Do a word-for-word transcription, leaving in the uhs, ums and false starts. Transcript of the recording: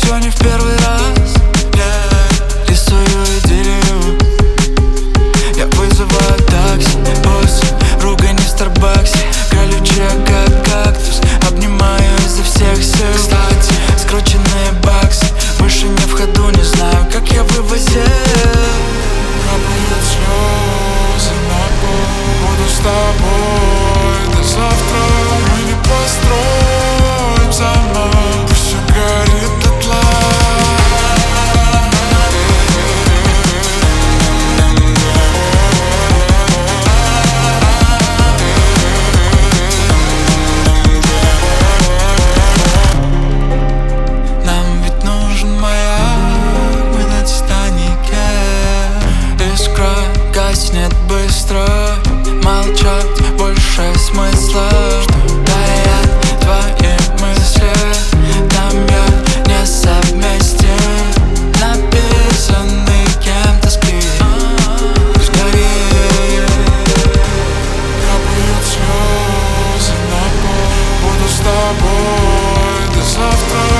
все не в первый раз. yeah. Рисую идиллию. Я вызываю такси, босс, ругань в Старбаксе. Колючая как кактус, обнимаю изо всех сил. Кстати, скрученные баксы больше не в ходу, не знаю, как я вывозил. Капают слезы на пол. Буду с тобой до завтра. Мы не построим замок, пусть все горит дотла. Нам ведь нужен маяк, мы на Титанике. Искра гаснет быстро, молчать больше смысла. Что таят твои мысли, там я не совместим. Написанный кем-то скрипт, пусть горит. Капают слезы на пол. Буду с тобой до завтра.